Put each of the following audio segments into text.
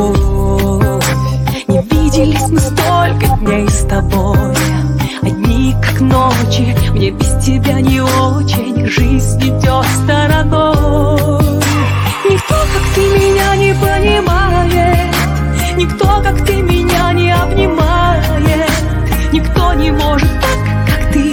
любовь. Не виделись мы столько дней с тобой, одни как ночи, мне без тебя не очень, жизнь идет стороной. Никто, как ты, меня не понимает, никто, как ты, меня не обнимает, никто не может так, как ты,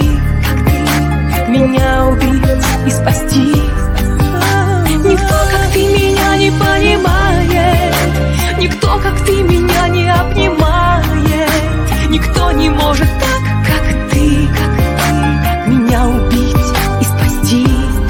меня убить и спасти. Никто, как ты, меня не понимает, никто, как ты, меня не обнимает, никто не может так, как ты, меня убить и спасти.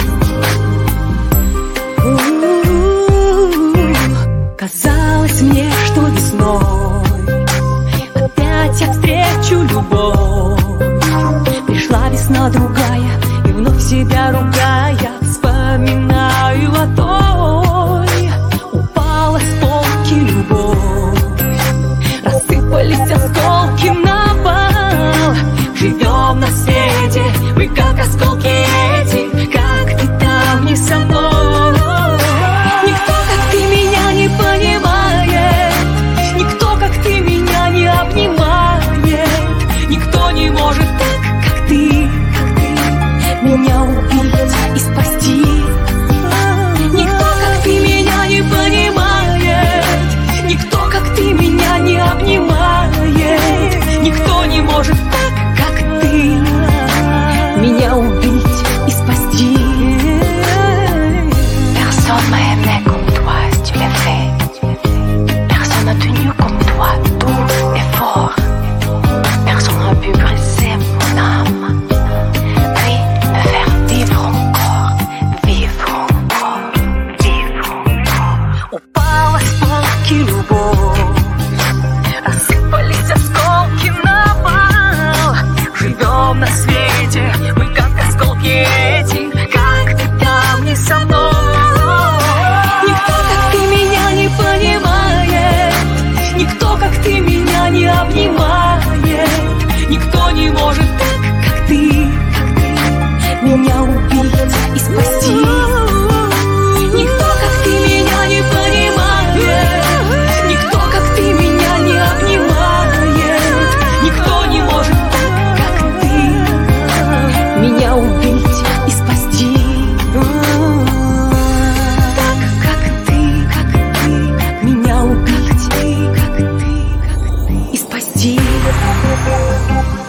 Казалось мне, что весной опять я встречу любовь. Пришла весна другая, и вновь себя ругая вспоминаю о той. Упала с полки любовь, рассыпались осколки на пол. Живем на свете, мы как осколки эти, как ты там не со мной. Никто, как ты, меня не понимает, никто, как ты, меня не обнимает, никто не может так, как ты, меня убить и спасти. Никто, как ты, меня не понимает, никто, как ты, меня не обнимает, никто не может так, как ты, меня убить и спасти. Personne m'a aimé comme toi, tu l'as fait. Personne n'a tenu comme toi, doux et fort. Personne n'a pu briser mon âme, puis me faire vivre encore, vivre encore, vivre encore. Упала с полки любовь, рассыпались осколки на пол. Живем на свете, мы как осколки эти, как ты там не со мной. Никто, как ты, меня не понимает, никто, как ты, меня не обнимает, никто не может так, как ты, меня убить и спасти. Никто, как ты, меня не понимает, никто, как ты, меня не обнимает, никто не может так, как ты, меня убить и спасти. Так, как ты, меня убить и спасти.